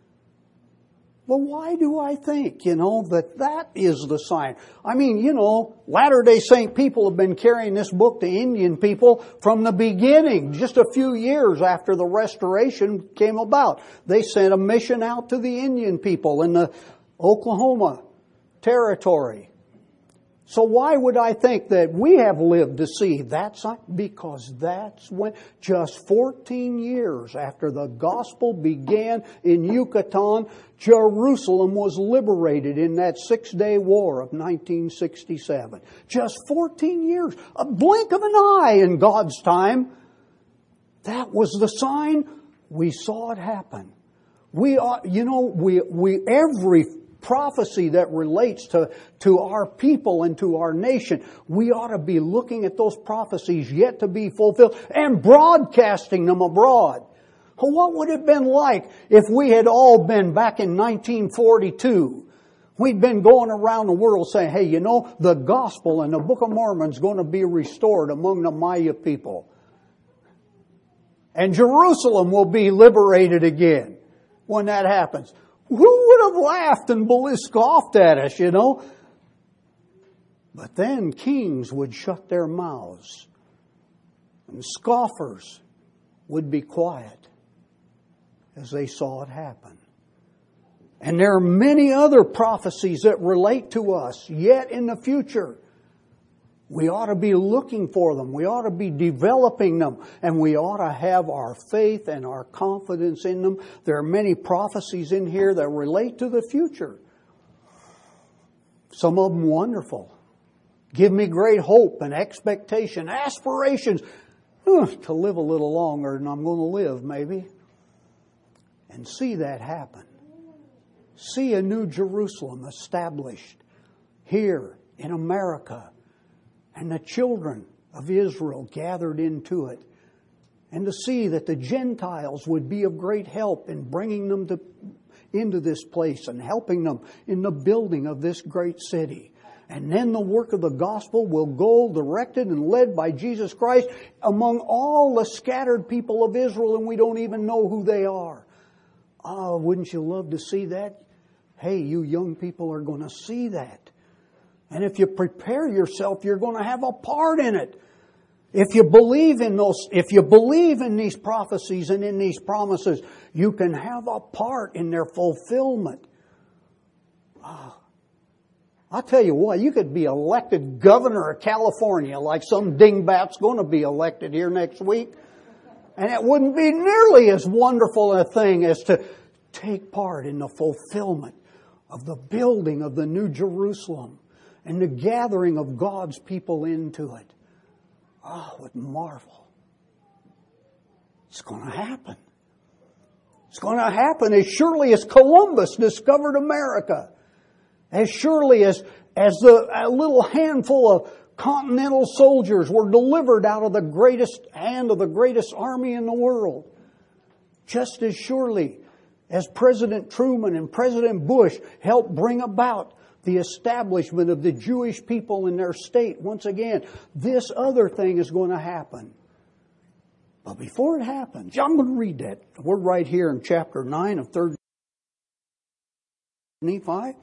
Well, why do I think, you know, that that is the sign? I mean, you know, Latter-day Saint people have been carrying this book to Indian people from the beginning, just a few years after the Restoration came about. They sent a mission out to the Indian people in the Oklahoma territory. So why would I think that we have lived to see that sign? Because that's when, just fourteen years after the gospel began in Yucatan, Jerusalem was liberated in that six-day war of nineteen sixty-seven. Just fourteen years, a blink of an eye in God's time. That was the sign. We saw it happen. We are, you know, we, we, every prophecy that relates to, to our people and to our nation, we ought to be looking at those prophecies yet to be fulfilled and broadcasting them abroad. Well, what would it have been like if we had all been back in nineteen forty-two? We'd been going around the world saying, hey, you know, the gospel and the Book of Mormon is going to be restored among the Maya people. And Jerusalem will be liberated again when that happens. Who would have laughed and scoffed at us, you know? But then kings would shut their mouths, and scoffers would be quiet as they saw it happen. And there are many other prophecies that relate to us yet in the future. We ought to be looking for them. We ought to be developing them. And we ought to have our faith and our confidence in them. There are many prophecies in here that relate to the future. Some of them wonderful. Give me great hope and expectation, aspirations uh, to live a little longer than I'm going to live, maybe. And see that happen. See a new Jerusalem established here in America. And the children of Israel gathered into it, and to see that the Gentiles would be of great help in bringing them to, into this place and helping them in the building of this great city. And then the work of the gospel will go directed and led by Jesus Christ among all the scattered people of Israel, and we don't even know who they are. Oh, wouldn't you love to see that? Hey, you young people are going to see that. And if you prepare yourself, you're going to have a part in it. If you believe in those, if you believe in these prophecies and in these promises, you can have a part in their fulfillment. Oh, I'll tell you what, you could be elected governor of California like some dingbat's going to be elected here next week. And it wouldn't be nearly as wonderful a thing as to take part in the fulfillment of the building of the New Jerusalem and the gathering of God's people into it. Oh, what marvel. It's going to happen. It's going to happen as surely as Columbus discovered America. As surely as, as the, a little handful of continental soldiers were delivered out of the greatest hand of the greatest army in the world. Just as surely as President Truman and President Bush helped bring about the establishment of the Jewish people in their state. Once again, this other thing is going to happen. But before it happens, I'm going to read that. We're right here in chapter nine of third Nephi.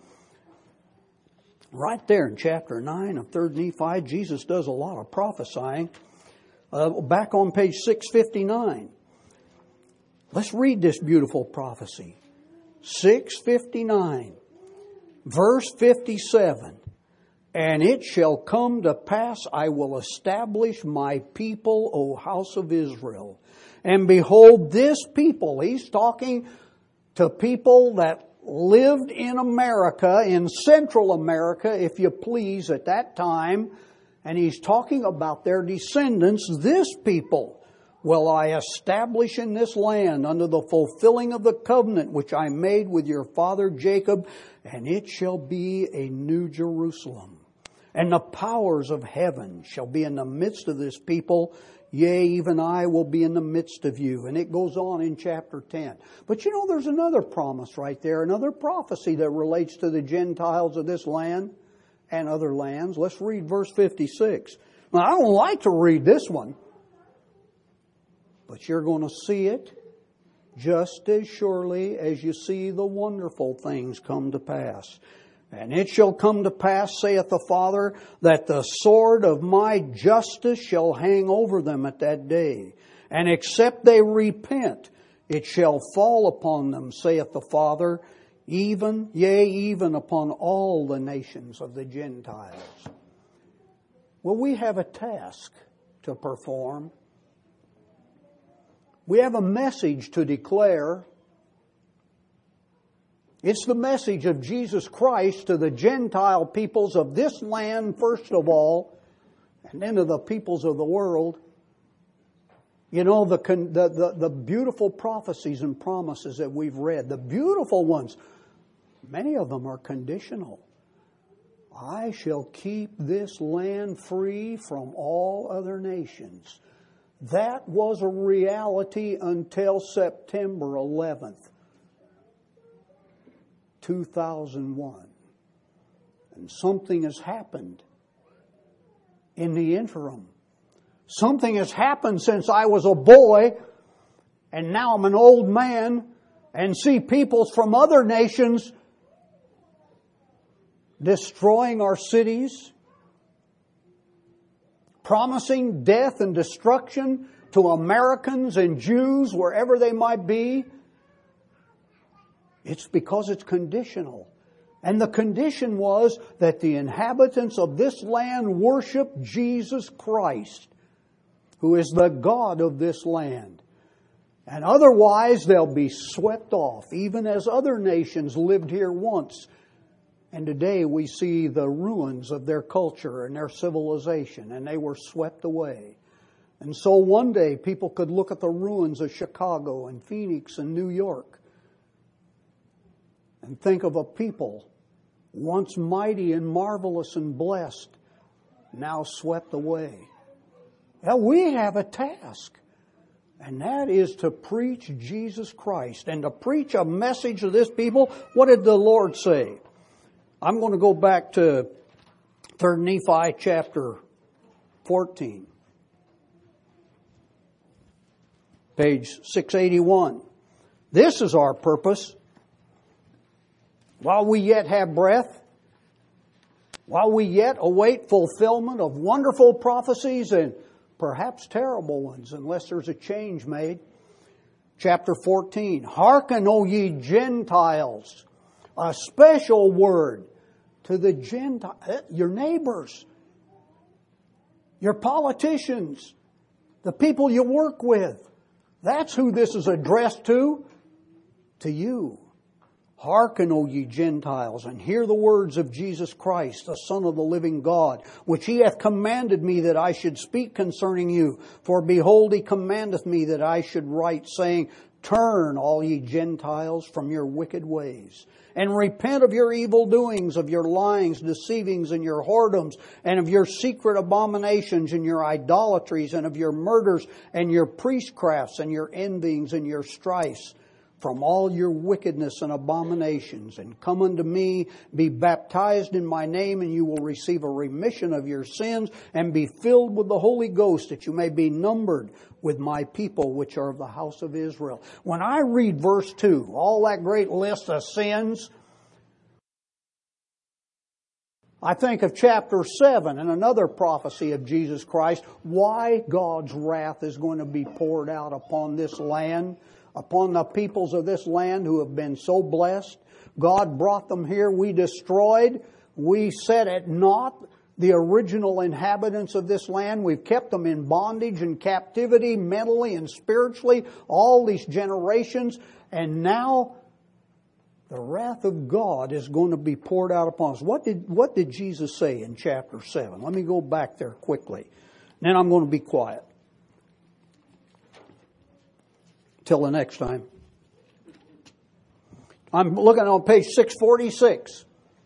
Right there in chapter nine of third Nephi, Jesus does a lot of prophesying. Uh, back on page six fifty-nine. Let's read this beautiful prophecy. six fifty-nine. Verse fifty-seven, and it shall come to pass, I will establish my people, O house of Israel. And behold, this people, he's talking to people that lived in America, in Central America, if you please, at that time. And he's talking about their descendants. This people will I establish in this land under the fulfilling of the covenant which I made with your father Jacob, and it shall be a new Jerusalem. And the powers of heaven shall be in the midst of this people. Yea, even I will be in the midst of you. And it goes on in chapter ten. But you know, there's another promise right there, another prophecy that relates to the Gentiles of this land and other lands. Let's read verse fifty-six. Now, I don't like to read this one, but you're going to see it just as surely as you see the wonderful things come to pass. And it shall come to pass, saith the Father, that the sword of my justice shall hang over them at that day. And except they repent, it shall fall upon them, saith the Father, even, yea, even upon all the nations of the Gentiles. Well, we have a task to perform. We have a message to declare. It's the message of Jesus Christ to the Gentile peoples of this land, first of all, and then to the peoples of the world. You know, the, the, the, the beautiful prophecies and promises that we've read, the beautiful ones, many of them are conditional. I shall keep this land free from all other nations. That was a reality until September eleventh. two thousand one. And something has happened in the interim. Something has happened since I was a boy and now I'm an old man and see peoples from other nations destroying our cities, promising death and destruction to Americans and Jews wherever they might be. It's because it's conditional. And the condition was that the inhabitants of this land worship Jesus Christ, who is the God of this land. And otherwise they'll be swept off, even as other nations lived here once. And today we see the ruins of their culture and their civilization, and they were swept away. And so one day people could look at the ruins of Chicago and Phoenix and New York and think of a people once mighty and marvelous and blessed, now swept away. Now we have a task. And that is to preach Jesus Christ and to preach a message to this people. What did the Lord say? I'm going to go back to Third Nephi chapter fourteen. Page six eighty-one. This is our purpose. While we yet have breath, while we yet await fulfillment of wonderful prophecies and perhaps terrible ones, unless there's a change made. Chapter fourteen. Hearken, O ye Gentiles. A special word to the Gentiles, your neighbors, your politicians, the people you work with. That's who this is addressed to. To you. Hearken, O ye Gentiles, and hear the words of Jesus Christ, the Son of the living God, which He hath commanded me that I should speak concerning you. For behold, He commandeth me that I should write, saying, Turn, all ye Gentiles, from your wicked ways, and repent of your evil doings, of your lyings, deceivings, and your whoredoms, and of your secret abominations, and your idolatries, and of your murders, and your priestcrafts, and your envyings, and your strifes, from all your wickedness and abominations, and come unto me, be baptized in my name, and you will receive a remission of your sins, and be filled with the Holy Ghost, that you may be numbered with my people, which are of the house of Israel. When I read verse two, all that great list of sins, I think of chapter seven and another prophecy of Jesus Christ, why God's wrath is going to be poured out upon this land, upon the peoples of this land who have been so blessed. God brought them here. We destroyed. We set at naught the original inhabitants of this land. We've kept them in bondage and captivity, mentally and spiritually, all these generations. And now the wrath of God is going to be poured out upon us. What did, what did Jesus say in chapter seven? Let me go back there quickly. Then I'm going to be quiet. Till the next time. I'm looking on page six forty-six.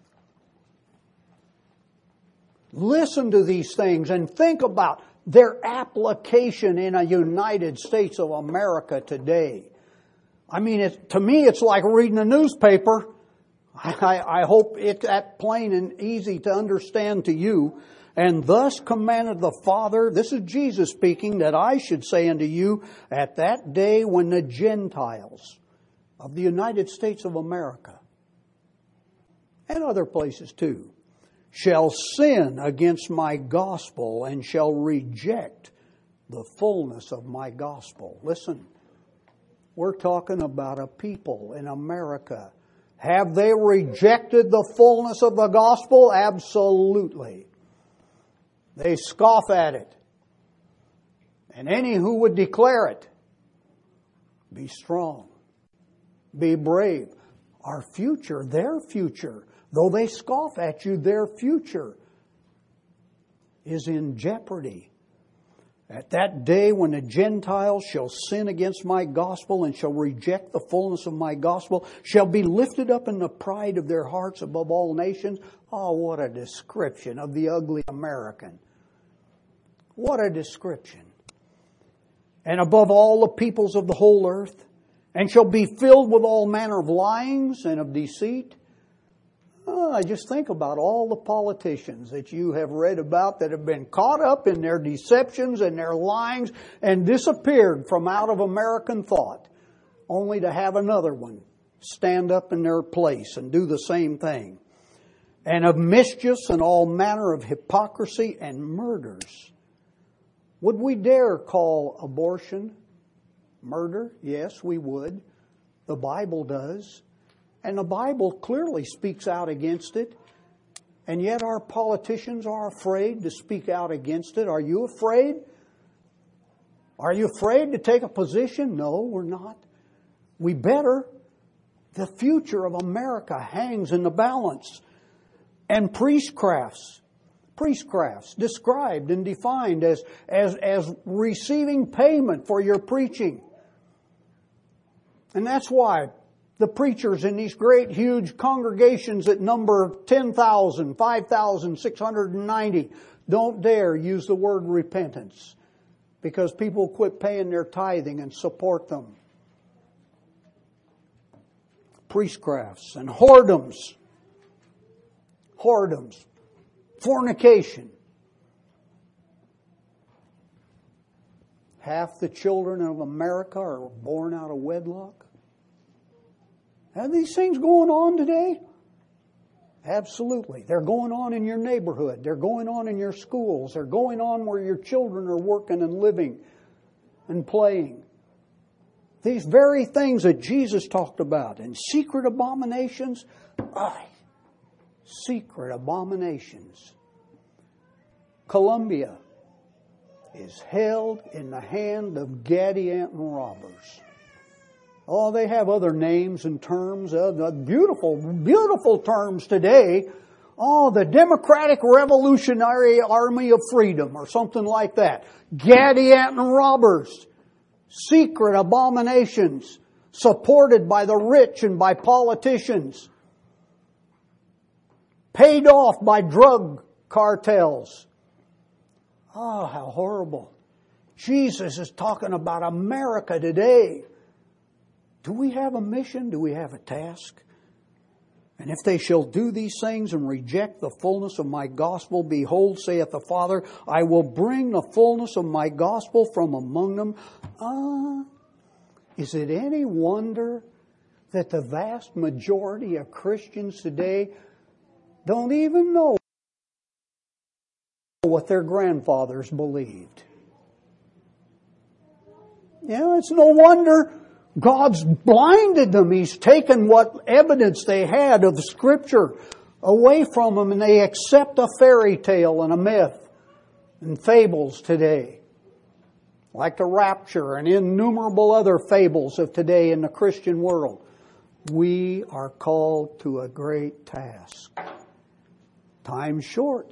Listen to these things and think about their application in a United States of America today. I mean, it, to me, it's like reading a newspaper. I, I hope it's that plain and easy to understand to you. And thus commanded the Father, this is Jesus speaking, that I should say unto you, at that day when the Gentiles of the United States of America, and other places too, shall sin against my gospel and shall reject the fullness of my gospel. Listen, we're talking about a people in America. Have they rejected the fullness of the gospel? Absolutely. They scoff at it. And any who would declare it, be strong, be brave. Our future, their future, though they scoff at you, their future is in jeopardy. At that day when the Gentiles shall sin against my gospel and shall reject the fullness of my gospel, shall be lifted up in the pride of their hearts above all nations. Oh, what a description of the ugly American. What a description. And above all the peoples of the whole earth, and shall be filled with all manner of lyings and of deceit. Oh, I just think about all the politicians that you have read about that have been caught up in their deceptions and their lyings and disappeared from out of American thought, only to have another one stand up in their place and do the same thing. And of mischiefs and all manner of hypocrisy and murders. Would we dare call abortion murder? Yes, we would. The Bible does. And the Bible clearly speaks out against it. And yet our politicians are afraid to speak out against it. Are you afraid? Are you afraid to take a position? No, we're not. We better. The future of America hangs in the balance. And priestcrafts. Priestcrafts described and defined as, as, as receiving payment for your preaching. And that's why the preachers in these great, huge congregations that number ten thousand, five thousand six hundred ninety don't dare use the word repentance. because people quit paying their tithing and support them. Priestcrafts and whoredoms. Whoredoms. Fornication. Half the children of America are born out of wedlock. Are these things going on today? Absolutely. They're going on in your neighborhood. They're going on in your schools. They're going on where your children are working and living and playing. These very things that Jesus talked about. And secret abominations. Aye. Secret abominations. Colombia is held in the hand of Gadianton robbers. Oh, they have other names and terms, uh, beautiful, beautiful terms today. Oh, the Democratic Revolutionary Army of Freedom or something like that. Gadianton robbers. Secret abominations supported by the rich and by politicians. Paid off by drug cartels. Oh, how horrible. Jesus is talking about America today. Do we have a mission? Do we have a task? And if they shall do these things and reject the fullness of my gospel, behold, saith the Father, I will bring the fullness of my gospel from among them. Ah, uh, is it any wonder that the vast majority of Christians today don't even know what their grandfathers believed? Yeah, it's no wonder God's blinded them. He's taken what evidence they had of the Scripture away from them, and they accept a fairy tale and a myth and fables today. Like the rapture and innumerable other fables of today in the Christian world. We are called to a great task. Time's short.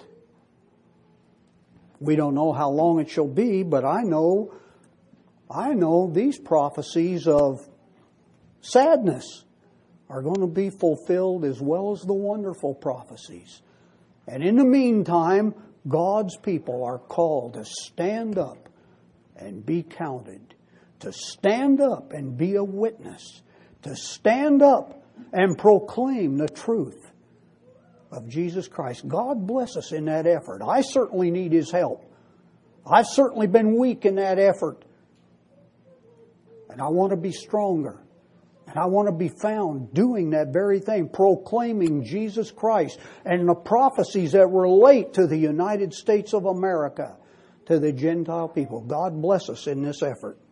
We don't know how long it shall be, but I know I know these prophecies of sadness are going to be fulfilled as well as the wonderful prophecies. And in the meantime, God's people are called to stand up and be counted, to stand up and be a witness, to stand up and proclaim the truth of Jesus Christ. God bless us in that effort. I certainly need His help. I've certainly been weak in that effort. And I want to be stronger. And I want to be found doing that very thing, proclaiming Jesus Christ and the prophecies that relate to the United States of America, to the Gentile people. God bless us in this effort.